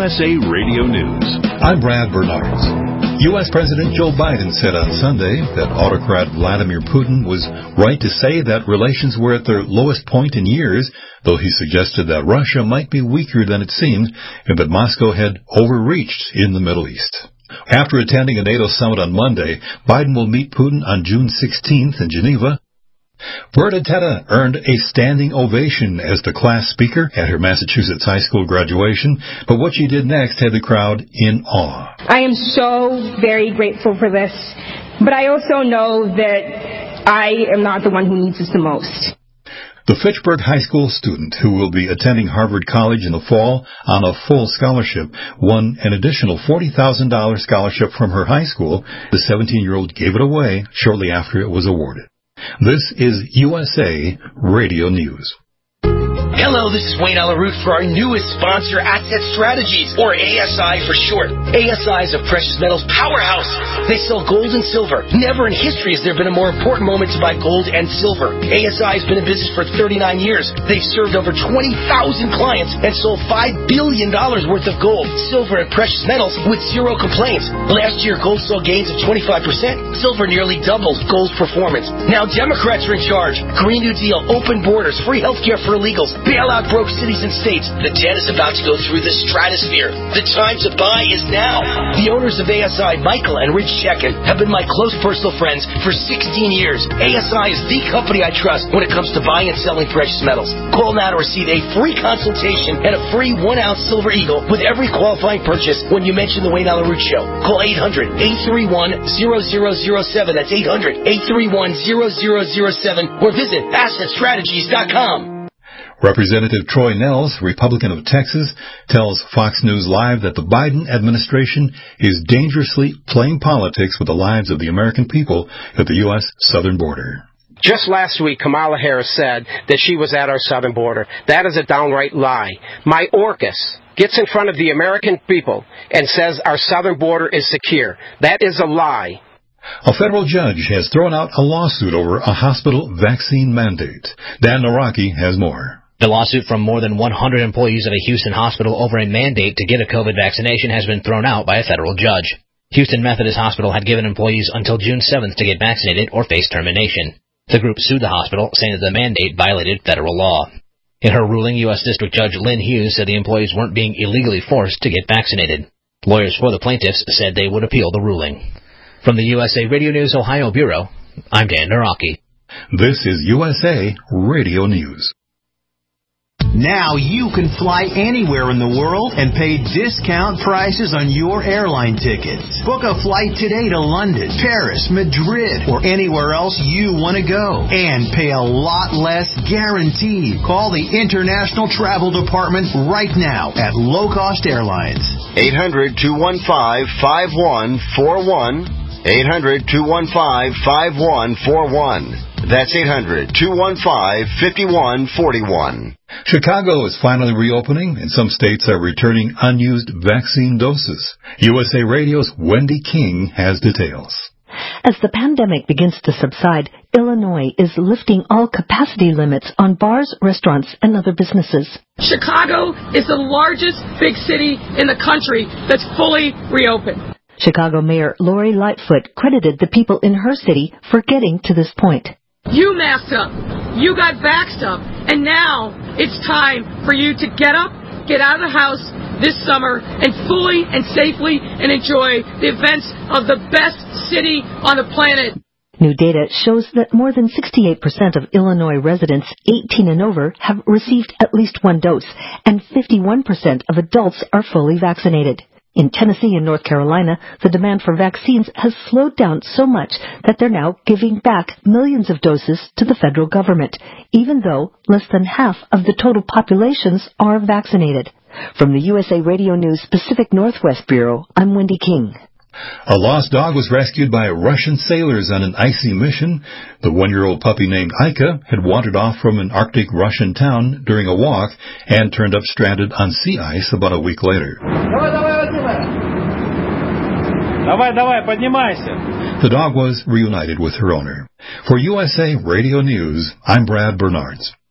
USA Radio News. I'm Brad Bernards. U.S. President Joe Biden said on Sunday that autocrat Vladimir Putin was right to say that relations were at their lowest point in years, though he suggested that Russia might be weaker than it seemed and that Moscow had overreached in the Middle East. After attending a NATO summit on Monday, Biden will meet Putin on June 16th in Geneva. Bernadetta earned a standing ovation as the class speaker at her Massachusetts high school graduation, but what she did next had the crowd in awe. I am so very grateful for this, but I also know that I am not the one who needs this the most. The Fitchburg High School student, who will be attending Harvard College in the fall on a full scholarship, won an additional $40,000 scholarship from her high school. The 17-year-old gave it away shortly after it was awarded. This is USA Radio News. Hello, this is Wayne Alaroot for our newest sponsor, Asset Strategies, or ASI for short. ASI is a precious metals powerhouse. They sell gold and silver. Never in history has there been a more important moment to buy gold and silver. ASI has been in business for 39 years. They've served over 20,000 clients and sold $5 billion worth of gold, silver, and precious metals with zero complaints. Last year, gold saw gains of 25%. Silver nearly doubled gold's performance. Now Democrats are in charge. Green New Deal, open borders, free health care for illegals. Bailout broke cities and states. The debt is about to go through the stratosphere. The time to buy is now. The owners of ASI, Michael and Rich Chekin, have been my close personal friends for 16 years. ASI is the company I trust when it comes to buying and selling precious metals. Call now to receive a free consultation and a free 1-ounce Silver Eagle with every qualifying purchase when you mention the Wayne Alaroot Show. Call 800-831-0007. That's 800-831-0007 or visit AssetStrategies.com. Representative Troy Nehls, Republican of Texas, tells Fox News Live that the Biden administration is dangerously playing politics with the lives of the American people at the U.S. southern border. Just last week, Kamala Harris said that she was at our southern border. That is a downright lie. Mayorkas gets in front of the American people and says our southern border is secure. That is a lie. A federal judge has thrown out a lawsuit over a hospital vaccine mandate. Dan Naraki has more. The lawsuit from more than 100 employees of a Houston hospital over a mandate to get a COVID vaccination has been thrown out by a federal judge. Houston Methodist Hospital had given employees until June 7th to get vaccinated or face termination. The group sued the hospital, saying that the mandate violated federal law. In her ruling, U.S. District Judge Lynn Hughes said the employees weren't being illegally forced to get vaccinated. Lawyers for the plaintiffs said they would appeal the ruling. From the USA Radio News Ohio Bureau, I'm Dan Naraki. This is USA Radio News. Now you can fly anywhere in the world and pay discount prices on your airline tickets. Book a flight today to London, Paris, Madrid, or anywhere else you want to go. And pay a lot less guaranteed. Call the International Travel Department right now at Low Cost Airlines. 800-215-5141. 800-215-5141. That's 800-215-5141. Chicago is finally reopening, and some states are returning unused vaccine doses. USA Radio's Wendy King has details. As the pandemic begins to subside, Illinois is lifting all capacity limits on bars, restaurants, and other businesses. Chicago is the largest big city in the country that's fully reopened. Chicago Mayor Lori Lightfoot credited the people in her city for getting to this point. You masked up, you got vaxxed up, and now it's time for you to get up, get out of the house this summer, and fully and safely and enjoy the events of the best city on the planet. New data shows that more than 68% of Illinois residents 18 and over have received at least one dose, and 51% of adults are fully vaccinated. In Tennessee and North Carolina, the demand for vaccines has slowed down so much that they're now giving back millions of doses to the federal government, even though less than half of the total populations are vaccinated. From the USA Radio News Pacific Northwest Bureau, I'm Wendy King. A lost dog was rescued by Russian sailors on an icy mission. The 1-year-old puppy named Ika had wandered off from an Arctic Russian town during a walk and turned up stranded on sea ice about a week later. The dog was reunited with her owner. For USA Radio News, I'm Brad Bernards.